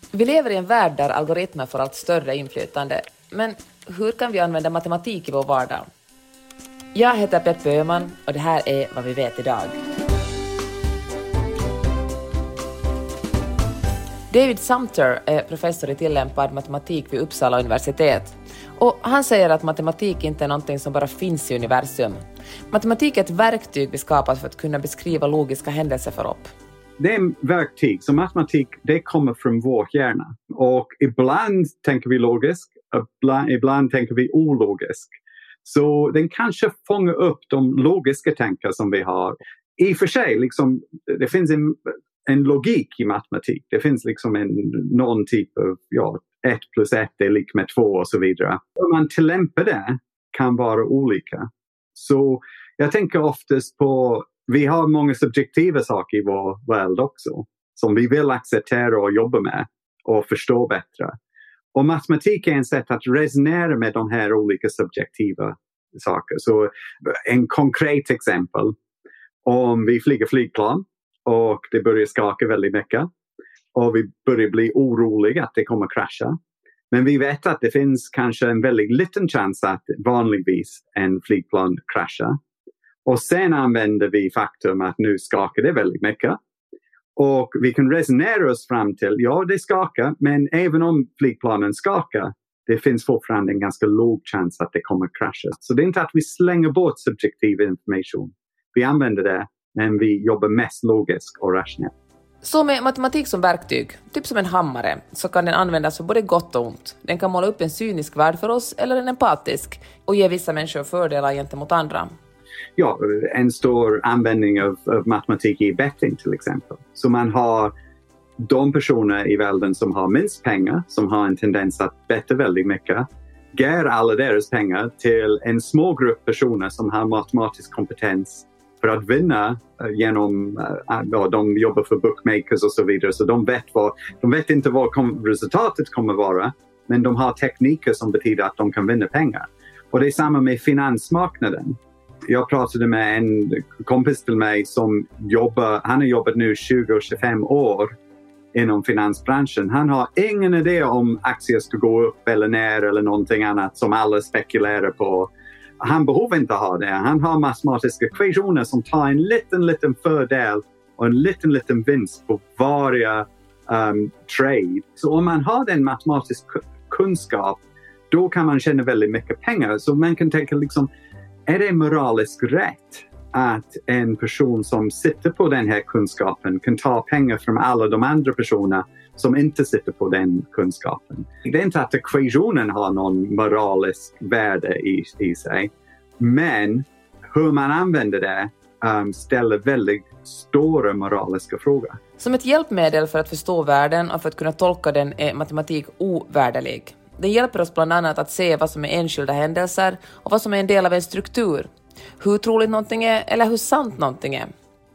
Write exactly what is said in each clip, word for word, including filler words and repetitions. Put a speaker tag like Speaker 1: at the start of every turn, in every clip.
Speaker 1: Vi lever i en värld där algoritmer får allt större inflytande. Men hur kan vi använda matematik i vår vardag? Jag heter Peppe Öhman och det här är vad vi vet idag. David Sumter är professor i tillämpad matematik vid Uppsala universitet. Och han säger att matematik inte är någonting som bara finns i universum. Matematik är ett verktyg vi skapat för att kunna beskriva logiska händelseförlopp.
Speaker 2: Det är en verktyg, så matematik det kommer från vår hjärna. Och ibland tänker vi logiskt, ibland, ibland tänker vi ologiskt. Så den kanske fångar upp de logiska tankar som vi har. I och för sig, liksom, det finns en, en logik i matematik. Det finns liksom en, någon typ av ja, ett plus ett är lik med två och så vidare. Om man tillämpar det kan vara olika. Så jag tänker oftast på, vi har många subjektiva saker i vår värld också. Som vi vill acceptera och jobba med och förstå bättre. Och matematik är en sätt att resonera med de här olika subjektiva saker. Så en konkret exempel. Om vi flyger flygplan och det börjar skaka väldigt mycket. Och vi börjar bli oroliga att det kommer krascha. Men vi vet att det finns kanske en väldigt liten chans att vanligtvis en flygplan kraschar. Och sen använder vi faktum att nu skakar det väldigt mycket. Och vi kan resonera oss fram till, ja det skakar, men även om flygplanen skakar, det finns fortfarande en ganska låg chans att det kommer krascha. Så det är inte att vi slänger bort subjektiv information. Vi använder det, men vi jobbar mest logiskt och rationellt.
Speaker 1: Så med matematik som verktyg, typ som en hammare, så kan den användas för både gott och ont. Den kan måla upp en cynisk värld för oss eller en empatisk och ge vissa människor fördelar gentemot andra.
Speaker 2: Ja, en stor användning av, av matematik i betting till exempel. Så man har de personer i världen som har minst pengar, som har en tendens att betta väldigt mycket, ger alla deras pengar till en små grupp personer som har matematisk kompetens för att vinna genom, ja, de jobbar för bookmakers och så vidare. Så de vet, vad, de vet inte vad kom, resultatet kommer vara, men de har tekniker som betyder att de kan vinna pengar. Och det är samma med finansmarknaden. Jag pratade med en kompis till mig som jobbar, han har jobbat nu tjugo till tjugofem år inom finansbranschen. Han har ingen idé om aktier ska gå upp eller ner eller någonting annat som alla spekulerar på. Han behöver inte ha det. Han har matematiska ekvationer som tar en liten, liten fördel och en liten, liten vinst på varje um, trade. Så om man har den matematiska kunskap, då kan man tjäna väldigt mycket pengar. Så man kan tänka liksom, är det moraliskt rätt att en person som sitter på den här kunskapen kan ta pengar från alla de andra personerna som inte sitter på den kunskapen? Det är inte att ekvationen har någon moralisk värde i, i sig, men hur man använder det um, ställer väldigt stora moraliska frågor.
Speaker 1: Som ett hjälpmedel för att förstå världen och för att kunna tolka den är matematik ovärderlig. Den hjälper oss bland annat att se vad som är enskilda händelser och vad som är en del av en struktur. Hur troligt någonting är eller hur sant någonting är.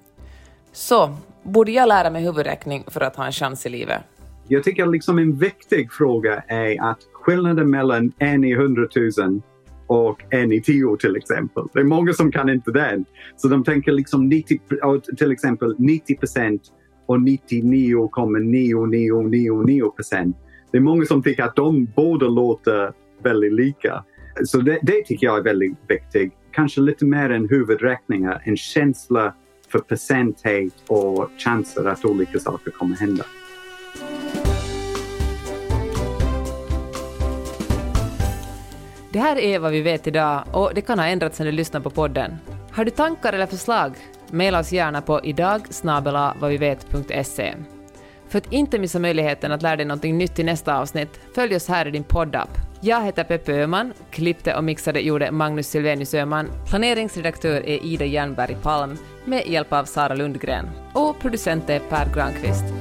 Speaker 1: Så, borde jag lära mig huvudräkning för att ha en chans i livet?
Speaker 2: Jag tycker liksom en viktig fråga är att skillnaden mellan en i hundratusen och en i tio till exempel. Det är många som kan inte den. Så de tänker liksom nittio, till exempel nittio procent och nittionio komma nio nio nio nio procent. Det är många som tycker att de båda låter väldigt lika. Så det, det tycker jag är väldigt viktigt. Kanske lite mer än huvudräkningar. En känsla för procenthet och chanser att olika saker kommer hända.
Speaker 1: Det här är vad vi vet idag och det kan ha ändrats när du lyssnar på podden. Har du tankar eller förslag? Maila oss gärna på idag snabel-a vad vi vet punkt se. För att inte missa möjligheten att lära dig något nytt i nästa avsnitt, följ oss här i din poddapp. Jag heter Peppe Öhman, klippte och mixade gjorde Magnus Silvenius Öhman, planeringsredaktör är Ida Jernberg Palm med hjälp av Sara Lundgren och producent är Per Granqvist.